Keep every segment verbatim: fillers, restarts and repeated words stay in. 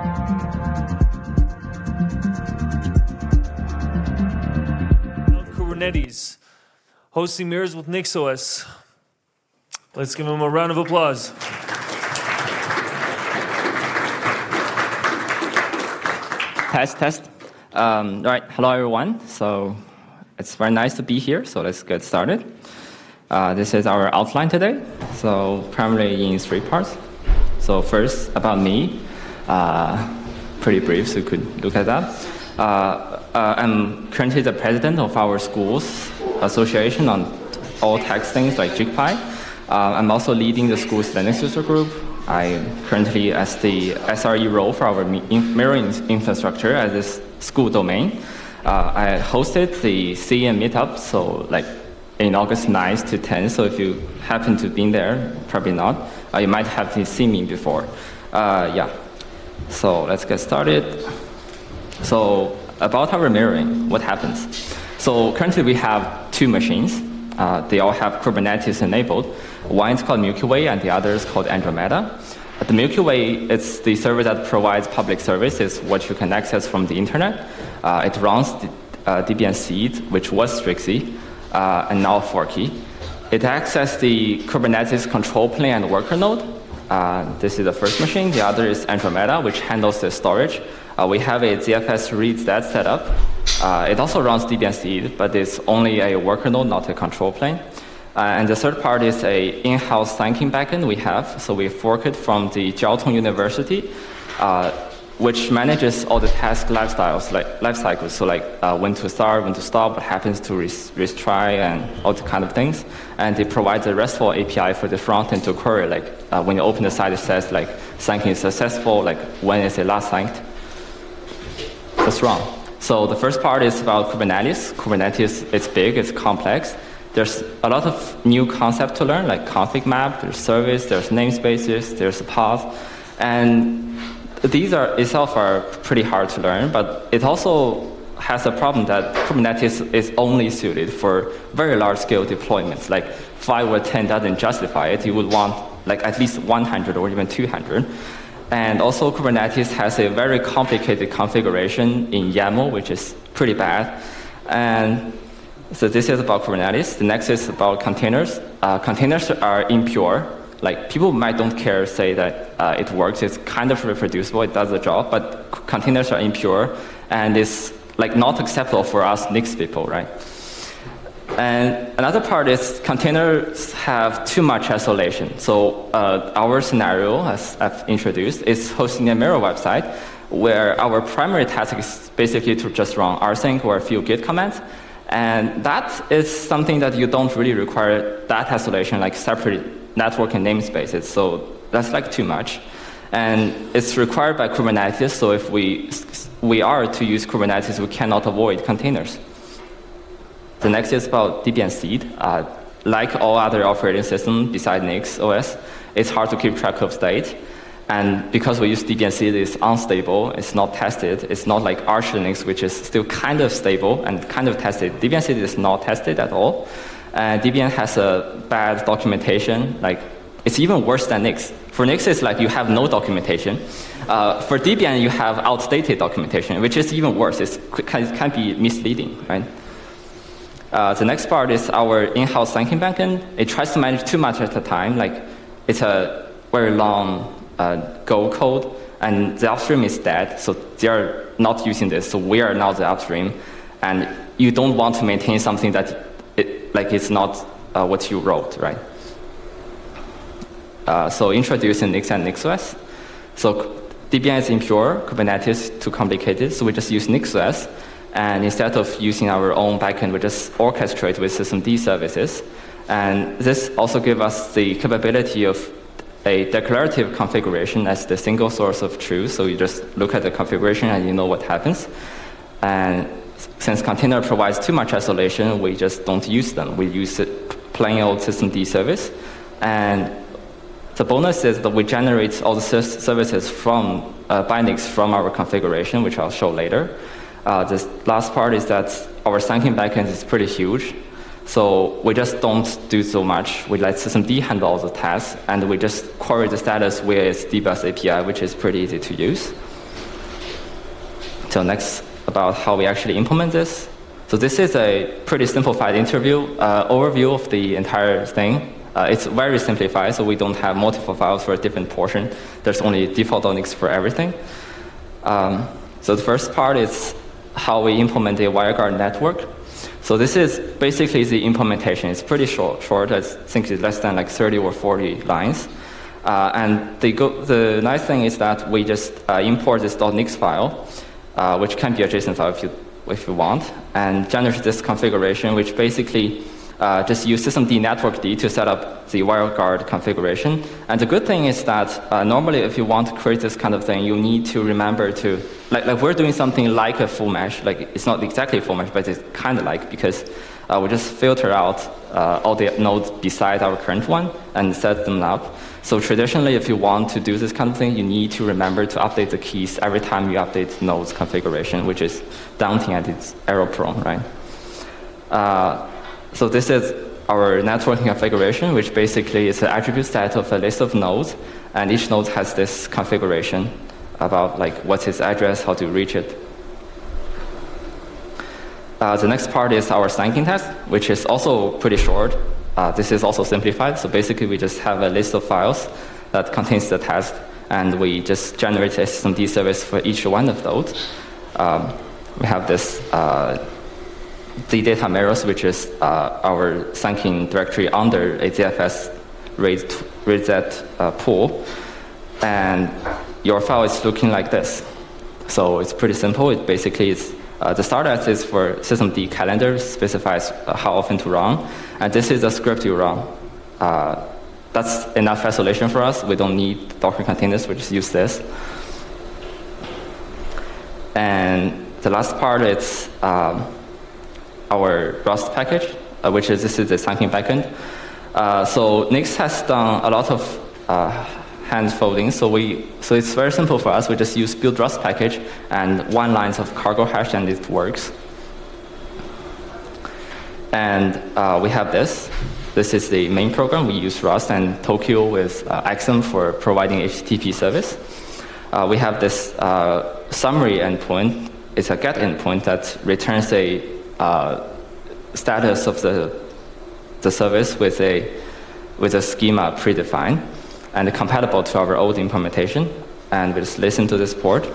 Kubernetes, hosting mirrors with NixOS. Let's give him a round of applause. Test, test. Um, all right, hello everyone. So it's very nice to be here. So let's get started. Uh, this is our outline today. So primarily in three parts. So first, about me. Uh, pretty brief, so you could look at that. Uh, uh, I'm currently the president of our school's association on all tech things like JigPy. Uh, I'm also leading the school's Linux user group. I'm currently as the S R E role for our mirroring infrastructure as this school domain. Uh, I hosted the C E N meetup, so like in August ninth to tenth. So if you happen to be there, probably not. Uh, you might have seen me before. Uh, yeah. So let's get started. So about our mirroring, what happens? So currently we have two machines. Uh, they all have Kubernetes enabled. One is called Milky Way, and the other is called Andromeda. The Milky Way is the service that provides public services, what you can access from the internet. Uh, it runs the, uh, Debian Seed, which was Strixy, uh, and now Forky. It accesses the Kubernetes control plane and worker node. Uh, this is the first machine. The other is Andromeda, which handles the storage. Uh, we have a Z F S reads that setup. Uh, it also runs Debian Seed, but it's only a worker node, not a control plane. Uh, and the third part is a in-house thinking backend we have. So we fork it from the Jiao Tong University, uh, which manages all the task lifestyles, like life cycles. So like uh, when to start, when to stop, what happens to res- retry, and all the kind of things. And it provides a RESTful A P I for the front end to query. Like uh, when you open the site, it says like syncing is successful. Like when is it last synced? That's wrong. So the first part is about Kubernetes. Kubernetes, it's big, it's complex. There's a lot of new concepts to learn, like config map, there's service, there's namespaces, there's a path. And these are itself are pretty hard to learn, but it also has a problem that Kubernetes is only suited for very large-scale deployments. Like five or ten doesn't justify it. You would want like at least one hundred or even two hundred. And also Kubernetes has a very complicated configuration in YAML, which is pretty bad. And so this is about Kubernetes. The next is about containers. Uh, containers are impure. Like people might don't care, say that uh, it works. It's kind of reproducible. It does the job, but c- containers are impure, and it's like not acceptable for us Nix people, right? And another part is containers have too much isolation. So uh, our scenario, as I've introduced, is hosting a mirror website where our primary task is basically to just run rsync or a few git commands. And that is something that you don't really require that isolation, like separate network and namespaces. So that's like too much. And it's required by Kubernetes. So if we, we are to use Kubernetes, we cannot avoid containers. The next is about Debian Seed. Uh, like all other operating systems besides NixOS, it's hard to keep track of state. And because we use Debian Seed, it's unstable, it's not tested. It's not like Arch Linux, which is still kind of stable and kind of tested. Debian Seed is not tested at all. And Debian has a bad documentation. Like, it's even worse than Nix. For Nix, it's like you have no documentation. Uh, for Debian, you have outdated documentation, which is even worse. It's, it can be misleading, right? Uh, the next part is our in-house thinking backend. It tries to manage too much at a time. Like, it's a very long uh, Go code, and the upstream is dead, so they're not using this. So we are now the upstream, and you don't want to maintain something that, it, like, it's not uh, what you wrote, right? Uh, so introducing Nix and NixOS. So Debian is impure, Kubernetes too complicated, so we just use NixOS. And instead of using our own backend, we just orchestrate with systemd services. And this also gives us the capability of a declarative configuration as the single source of truth. So you just look at the configuration and you know what happens. And since container provides too much isolation, we just don't use them. We use it plain old systemd service. And the bonus is that we generate all the services from uh, bindings from our configuration, which I'll show later. Uh, this last part is that our thinking backend is pretty huge. So we just don't do so much. We let systemd handle all the tasks, and we just query the status with Dbus A P I, which is pretty easy to use. So next, about how we actually implement this. So this is a pretty simplified interview uh, overview of the entire thing. Uh, it's very simplified, so we don't have multiple files for a different portion. There's only default Unix for everything. Um, so the first part is how we implement a WireGuard network. So this is basically the implementation. It's pretty short. Short. I think it's less than like thirty or forty lines. Uh, and the, go the nice thing is that we just uh, import this .nix file, uh, which can be a JSON file if you if you want, and generate this configuration, which basically uh, just use systemd networkd to set up the WireGuard configuration. And the good thing is that uh, normally if you want to create this kind of thing, you need to remember to, like, like we're doing something like a full mesh. Like it's not exactly a full mesh, but it's kind of like, because uh, we just filter out uh, all the nodes beside our current one and set them up. So traditionally, if you want to do this kind of thing, you need to remember to update the keys every time you update nodes configuration, which is daunting and it's error prone, right? Uh, so this is our networking configuration, which basically is an attribute set of a list of nodes, and each node has this configuration about like what's its address, how to reach it. Uh, the next part is our syncing test, which is also pretty short. Uh, this is also simplified. So basically, we just have a list of files that contains the test, and we just generate a systemd service for each one of those. Um, we have this uh, the data mirrors, which is uh, our syncing directory under a Z F S RAID uh, pool, and your file is looking like this. So it's pretty simple. It basically is. Uh, the start at is for systemd calendar, specifies uh, how often to run, and this is a script you run. Uh, that's enough isolation for us. We don't need Docker containers. We just use this. And the last part is um, our Rust package, uh, which is this is the syncing backend. Uh, so Nix has done a lot of uh, hand folding, so we so it's very simple for us. We just use build Rust package and one lines of cargo hash, and it works. And uh, we have this. This is the main program. We use Rust and Tokio with uh, Axum for providing H T T P service. Uh, we have this uh, summary endpoint. It's a get endpoint that returns a uh, status of the the service with a with a schema predefined and compatible to our old implementation. And we just listen to this port.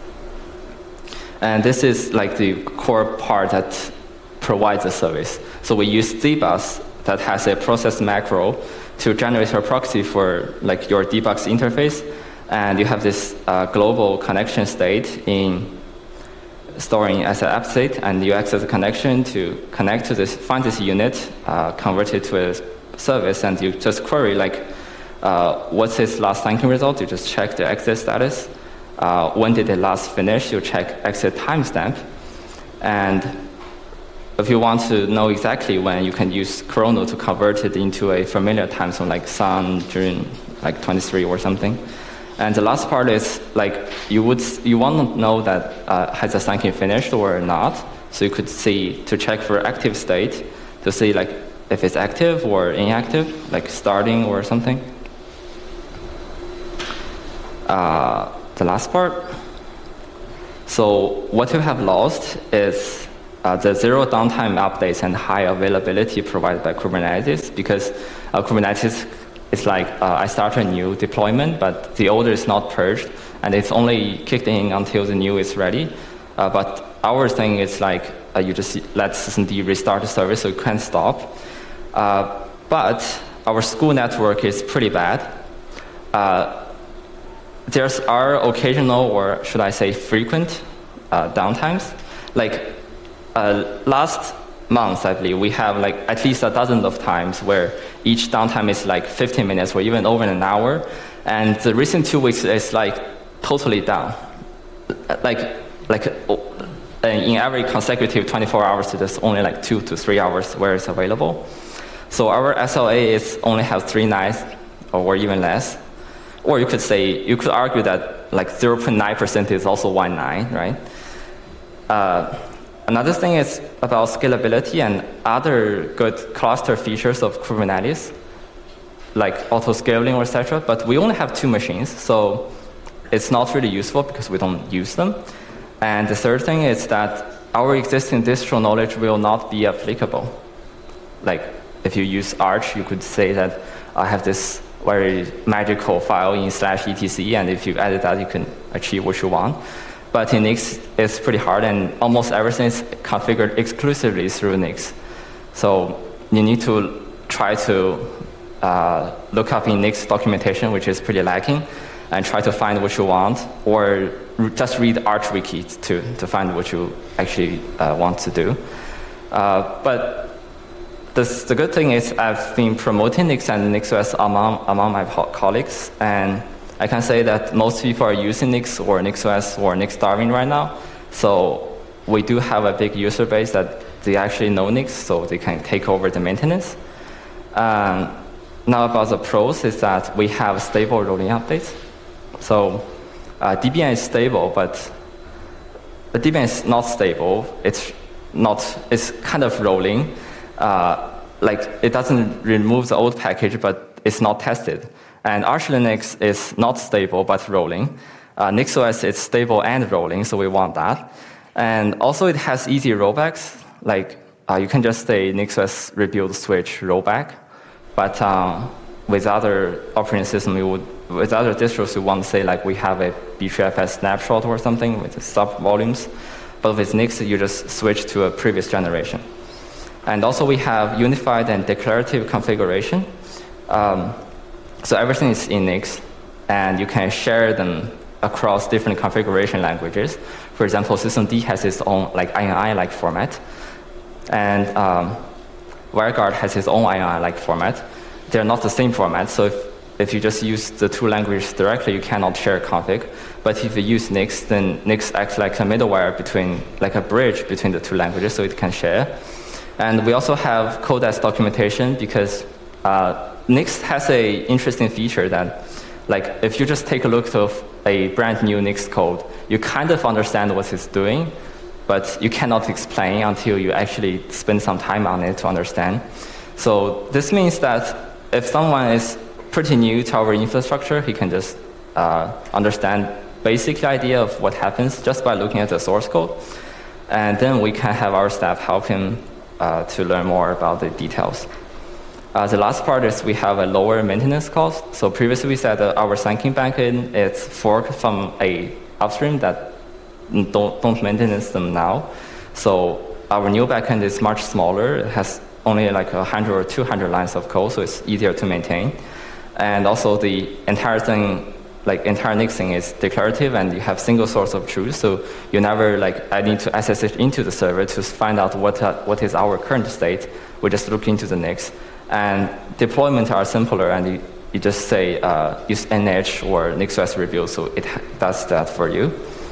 And this is like the core part that provides the service. So we use dbus that has a process macro to generate a proxy for like your debug interface. And you have this uh, global connection state in storing as an app state, and you access the connection to connect to this, find this unit, uh, convert it to a service, and you just query like, uh, what's its last syncing result? You just check the exit status. Uh, when did it last finish? You check exit timestamp. And if you want to know exactly when, you can use Chrono to convert it into a familiar time zone, like Sun, June, like twenty-three or something. And the last part is like you would you want to know that uh, has the syncing finished or not. So you could see to check for active state to see like if it's active or inactive, like starting or something. Uh, the last part. So what you have lost is uh, the zero downtime updates and high availability provided by Kubernetes, because uh, Kubernetes it's like uh, I start a new deployment, but the old is not purged, and it's only kicked in until the new is ready. Uh, but our thing is like uh, you just let systemd restart the service, so you can't stop. Uh, but our school network is pretty bad. Uh, There's are occasional, or should I say frequent, uh, downtimes. Like uh, last month, I believe, we have like at least a dozen of times where each downtime is like fifteen minutes or even over an hour. And the recent two weeks is like totally down. Like, like in every consecutive twenty-four hours, there's only like two to three hours where it's available. So our S L A is only have three nines or even less. Or you could say, you could argue that like zero point nine percent is also one nine, right? Uh, another thing is about scalability and other good cluster features of Kubernetes, like auto-scaling, et cetera. But we only have two machines, so it's not really useful because we don't use them. And the third thing is that our existing distro knowledge will not be applicable. Like, if you use Arch, you could say that I have this very magical file in slash etc, and if you edit that, you can achieve what you want. But in Nix, it's pretty hard, and almost everything is configured exclusively through Nix. So you need to try to uh, look up in Nix documentation, which is pretty lacking, and try to find what you want, or just read Arch Wiki to, to find what you actually uh, want to do. Uh, but this, the good thing is I've been promoting Nix and NixOS among, among my colleagues, and I can say that most people are using Nix or NixOS or Nix Darwin right now. So we do have a big user base that they actually know Nix, so they can take over the maintenance. Um, now about the pros is that we have stable rolling updates. So uh, Debian is stable, but the Debian is not stable. It's not. It's kind of rolling. Uh, like it doesn't remove the old package, but it's not tested. And Arch Linux is not stable, but rolling. Uh, NixOS is stable and rolling, so we want that. And also it has easy rollbacks. Like uh, you can just say NixOS rebuild switch rollback. But um, with other operating systems, we would, with other distros, we want to say like we have a B three F S snapshot or something with sub volumes. But with Nix, you just switch to a previous generation. And also we have unified and declarative configuration. Um, so everything is in Nix, and you can share them across different configuration languages. For example, systemd has its own like I N I-like format, and um, WireGuard has its own I N I-like format. They're not the same format, so if, if you just use the two languages directly, you cannot share config. But if you use Nix, then Nix acts like a middleware between, like a bridge between the two languages, so it can share. And we also have Codex documentation because uh, Nix has a interesting feature that, like, if you just take a look at a brand new Nix code, you kind of understand what it's doing, but you cannot explain until you actually spend some time on it to understand. So this means that if someone is pretty new to our infrastructure, he can just uh, understand basic idea of what happens just by looking at the source code. And then we can have our staff help him uh, to learn more about the details. Uh, the last part is we have a lower maintenance cost. So previously we said that our thanking backend is forked from a upstream that don't, don't maintenance them now. So our new backend is much smaller. It has only like one hundred or two hundred lines of code, so it's easier to maintain. And also the entire thing, like entire Nixing is declarative, and you have single source of truth. So you never like I need to S S H into the server to find out what uh, what is our current state. We just look into the Nix. And deployment are simpler, and you, you just say uh, use N H or NixOS rebuild, so it does that for you.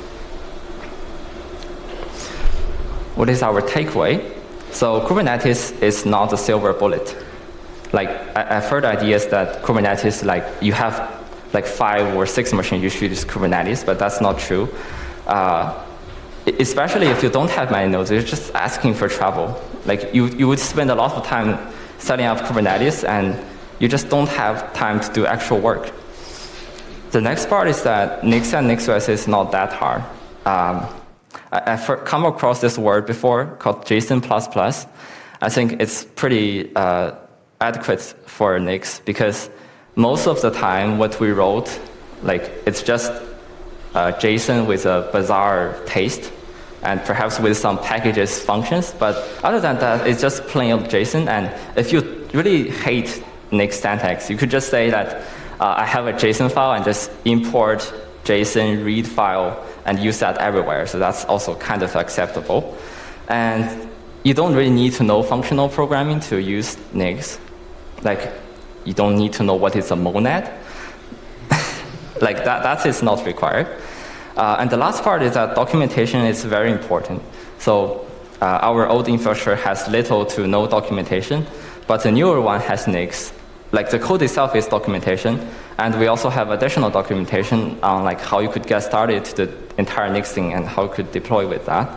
What is our takeaway? So Kubernetes is not a silver bullet. Like I, I've heard ideas that Kubernetes, like you have like five or six machines, you should use Kubernetes, but that's not true. Uh, especially if you don't have many nodes, you're just asking for trouble. Like you, you would spend a lot of time setting up Kubernetes, and you just don't have time to do actual work. The next part is that Nix and NixOS is not that hard. Um, I, I've come across this word before called JSON plus plus. I think it's pretty uh, adequate for Nix because most of the time what we wrote, like it's just uh, JSON with a bizarre taste, and perhaps with some packages functions, but other than that, it's just plain old JSON. And if you really hate Nix syntax, you could just say that uh, I have a JSON file and just import JSON read file and use that everywhere. So that's also kind of acceptable. And you don't really need to know functional programming to use Nix. Like, you don't need to know what is a monad. Like that, that is not required. Uh, and the last part is that documentation is very important. So uh, our old infrastructure has little to no documentation, but the newer one has Nix. Like the code itself is documentation, and we also have additional documentation on like how you could get started to the entire Nix thing and how you could deploy with that.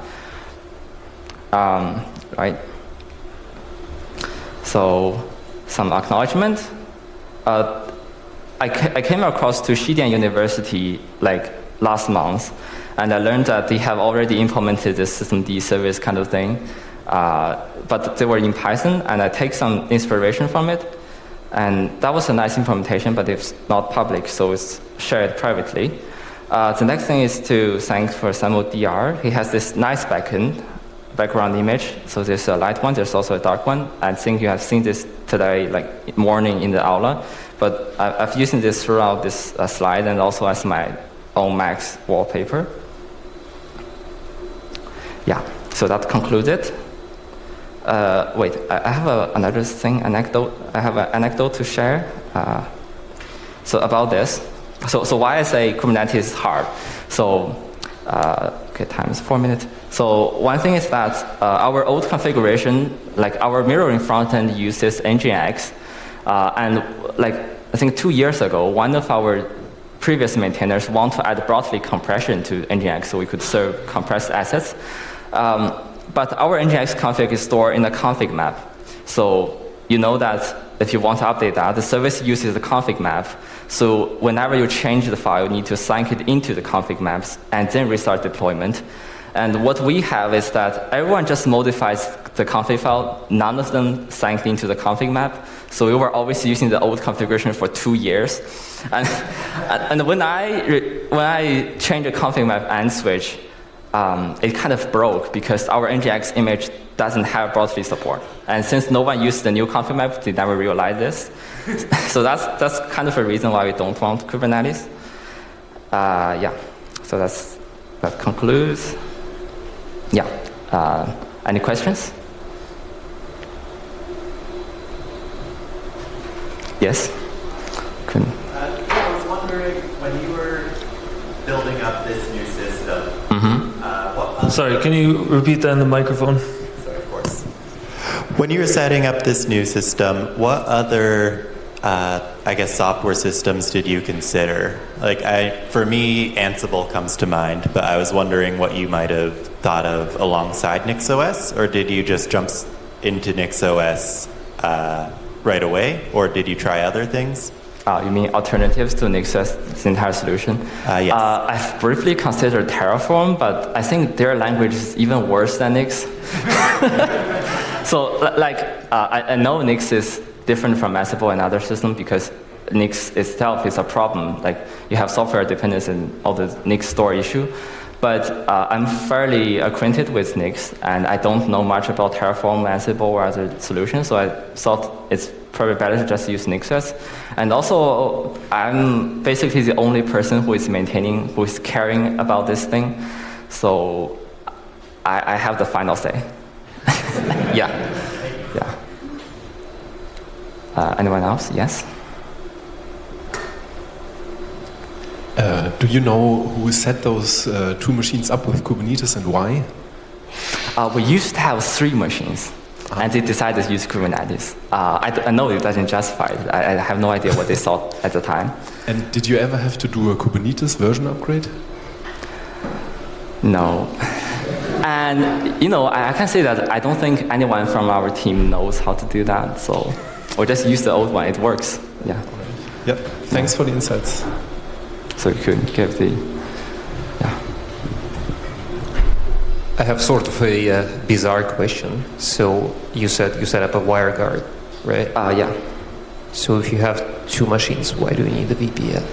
Um, right. So some acknowledgement. Uh, I, ca I came across to Xidian University like last month, and I learned that they have already implemented this systemd service kind of thing, uh, but they were in Python, and I take some inspiration from it, and that was a nice implementation, but it's not public, so it's shared privately. Uh, the next thing is to thank for SamuDR. He has this nice backend, background image. So there's a light one, there's also a dark one. I think you have seen this today, like morning in the aula. But I, I've used this throughout this uh, slide and also as my own Mac's wallpaper. Yeah, so that concludes it. Uh, wait, I, I have a, another thing, anecdote. I have an anecdote to share. Uh, so about this. So, so why I say Kubernetes is hard. So, uh, okay, time is four minutes. So one thing is that uh, our old configuration, like our mirroring frontend uses Nginx, uh, and like I think two years ago, one of our previous maintainers want to add Broadly compression to Nginx so we could serve compressed assets. Um, but our Nginx config is stored in a config map. So you know that if you want to update that, the service uses the config map. So whenever you change the file, you need to sync it into the config maps and then restart deployment. And what we have is that everyone just modifies the config file. None of them synced into the config map. So we were always using the old configuration for two years. And, and when I when I changed the config map and switch, um, it kind of broke because our Nginx image doesn't have Broadly support. And since no one used the new config map, they never realized this. So that's that's kind of a reason why we don't want Kubernetes. Uh, yeah. So that's that concludes. Yeah. Uh, any questions? Yes. Can. Uh, I was wondering when you were building up this new system. Mm-hmm. uh, what Sorry, can you repeat that in the microphone? Sorry, of course. When you were setting up this new system, what other, uh, I guess, software systems did you consider? Like, I, for me, Ansible comes to mind, but I was wondering what you might have thought of alongside NixOS, or did you just jump into NixOS uh, right away, or did you try other things? Uh, you mean alternatives to NixOS, the entire solution? Uh, yes. Uh, I've briefly considered Terraform, but I think their language is even worse than Nix. So, like, uh, I, I know Nix is different from Ansible and other systems because Nix itself is a problem. Like, you have software dependence and all the Nix store issue. But uh, I'm fairly acquainted with Nix, and I don't know much about Terraform, Ansible, or other solutions, so I thought it's probably better to just use NixOS. And also, I'm basically the only person who is maintaining, who is caring about this thing, so I, I have the final say. Yeah. Yeah. Uh, anyone else? Yes? Uh, do you know who set those uh, two machines up with Kubernetes and why? Uh, we used to have three machines, ah. and they decided to use Kubernetes. Uh, I, I know it doesn't justify it. I, I have no idea what they thought at the time. And did you ever have to do a Kubernetes version upgrade? No. And, you know, I, I can say that I don't think anyone from our team knows how to do that, so or just use the old one. It works. Yeah. Yep. Thanks for the insights. So you could give the, yeah. I have sort of a uh, bizarre question. So you said you set up a WireGuard, right? Uh, yeah. So if you have two machines, why do you need the V P N?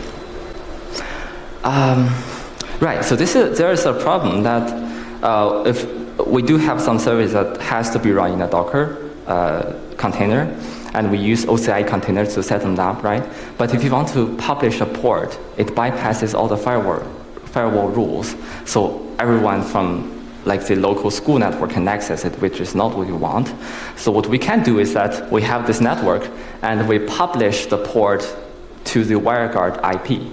Um, right. So this is there is a problem that uh, if we do have some service that has to be run in a Docker uh, container. And we use O C I containers to set them up, right? But if you want to publish a port, it bypasses all the firewall, firewall rules. So everyone from like the local school network can access it, which is not what you want. So what we can do is that we have this network, and we publish the port to the WireGuard I P.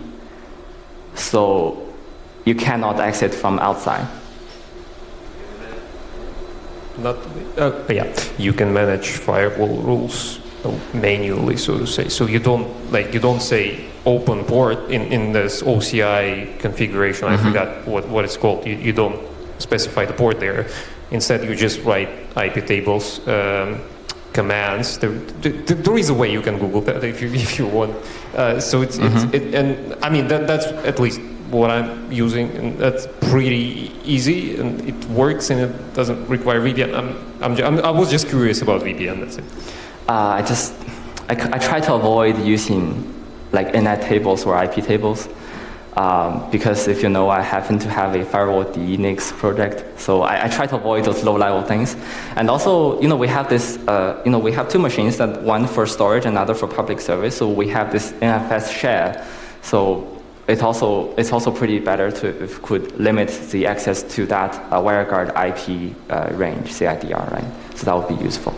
So you cannot exit from outside. Not, uh, yeah, you can manage firewall rules manually, so to say. So you don't like you don't say open port in, in this O C I configuration. Mm-hmm. I forgot what, what it's called. You, you don't specify the port there. Instead, you just write I P tables um, commands. There, there, there is a way you can Google that if you if you want. Uh, so it's, mm-hmm. it's it, and I mean that that's at least what I'm using, and that's pretty easy, and it works, and it doesn't require V P N. I'm, I'm, ju- I'm, I was just curious about V P N. That's it. Uh, I just I, I try to avoid using like N A T tables or I P tables. Um, because if you know, I happen to have a firewall D N I X project, so I, I try to avoid those low-level things. And also, you know, we have this, uh, you know, we have two machines, that one for storage, another for public service. So we have this N F S share. So it also it's also pretty better to if could limit the access to that uh, WireGuard I P uh, range, C I D R, right? So that would be useful.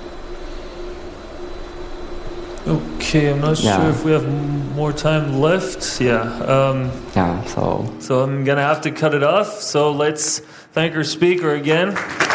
Okay, I'm not Yeah. sure if we have m- more time left. Yeah. Um, Yeah. So. so I'm gonna have to cut it off. So let's thank our speaker again.